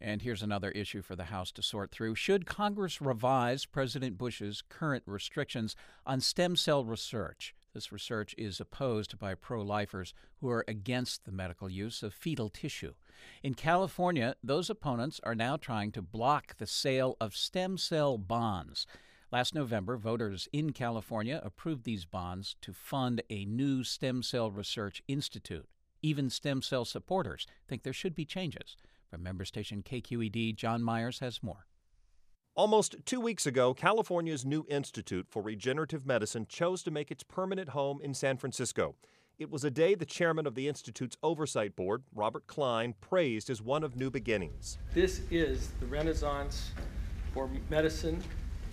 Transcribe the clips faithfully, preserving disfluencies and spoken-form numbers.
And here's another issue for the House to sort through. Should Congress revise President Bush's current restrictions on stem cell research? This research is opposed by pro-lifers who are against the medical use of fetal tissue. In California, those opponents are now trying to block the sale of stem cell bonds. Last November, voters in California approved these bonds to fund a new stem cell research institute. Even stem cell supporters think there should be changes. From member station K Q E D, John Myers has more. Almost two weeks ago, California's new Institute for Regenerative Medicine chose to make its permanent home in San Francisco. It was a day the chairman of the Institute's oversight board, Robert Klein, praised as one of new beginnings. This is the renaissance for medicine,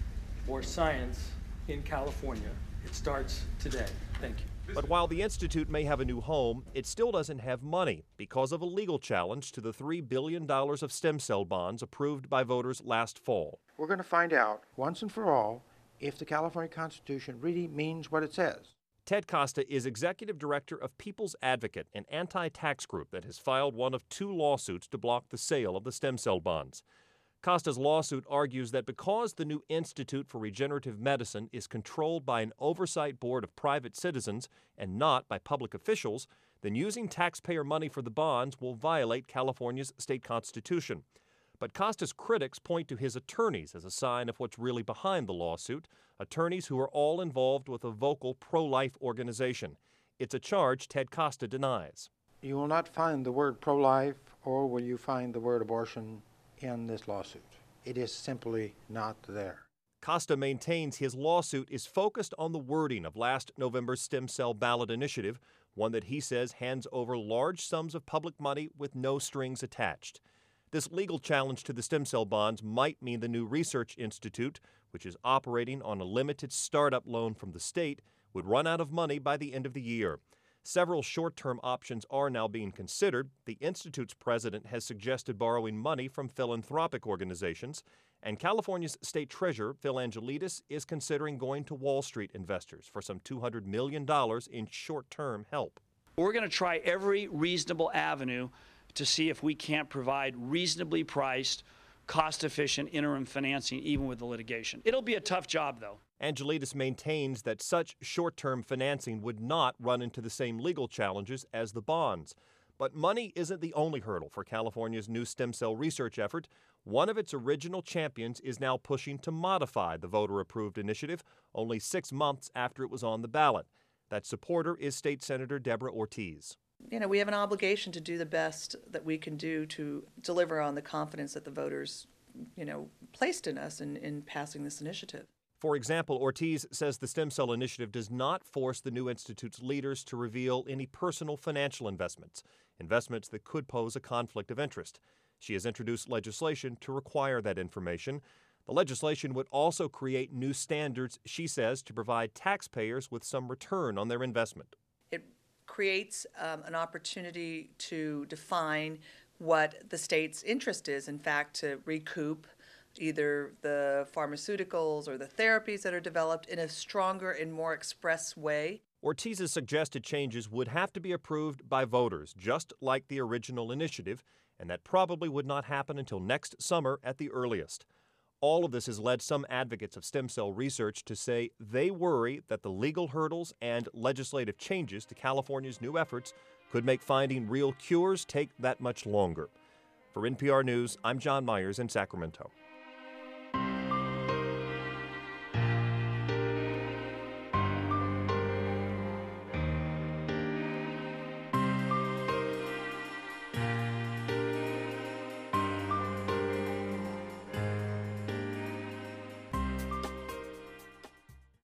for science in California. It starts today. Thank you. But while the Institute may have a new home, it still doesn't have money because of a legal challenge to the three billion dollars of stem cell bonds approved by voters last fall. We're going to find out once and for all if the California Constitution really means what it says. Ted Costa is executive director of People's Advocate, an anti-tax group that has filed one of two lawsuits to block the sale of the stem cell bonds. Costa's lawsuit argues that because the new Institute for Regenerative Medicine is controlled by an oversight board of private citizens and not by public officials, then using taxpayer money for the bonds will violate California's state constitution. But Costa's critics point to his attorneys as a sign of what's really behind the lawsuit, attorneys who are all involved with a vocal pro-life organization. It's a charge Ted Costa denies. You will not find the word pro-life, or will you find the word abortion in this lawsuit. It is simply not there. Costa maintains his lawsuit is focused on the wording of last November's stem cell ballot initiative, one that he says hands over large sums of public money with no strings attached. This legal challenge to the stem cell bonds might mean the new research institute, which is operating on a limited startup loan from the state, would run out of money by the end of the year. Several short-term options are now being considered. The Institute's president has suggested borrowing money from philanthropic organizations, and California's state treasurer, Phil Angelides, is considering going to Wall Street investors for some two hundred million dollars in short-term help. We're going to try every reasonable avenue to see if we can't provide reasonably priced, cost-efficient interim financing, even with the litigation. It'll be a tough job, though. Angelides maintains that such short-term financing would not run into the same legal challenges as the bonds. But money isn't the only hurdle for California's new stem cell research effort. One of its original champions is now pushing to modify the voter-approved initiative only six months after it was on the ballot. That supporter is State Senator Deborah Ortiz. You know, we have an obligation to do the best that we can do to deliver on the confidence that the voters, you know, placed in us in, in passing this initiative. For example, Ortiz says the stem cell initiative does not force the new institute's leaders to reveal any personal financial investments, investments that could pose a conflict of interest. She has introduced legislation to require that information. The legislation would also create new standards, she says, to provide taxpayers with some return on their investment. It creates um, an opportunity to define what the state's interest is, in fact, to recoup either the pharmaceuticals or the therapies that are developed in a stronger and more express way. Ortiz's suggested changes would have to be approved by voters, just like the original initiative, and that probably would not happen until next summer at the earliest. All of this has led some advocates of stem cell research to say they worry that the legal hurdles and legislative changes to California's new efforts could make finding real cures take that much longer. For N P R News, I'm John Myers in Sacramento.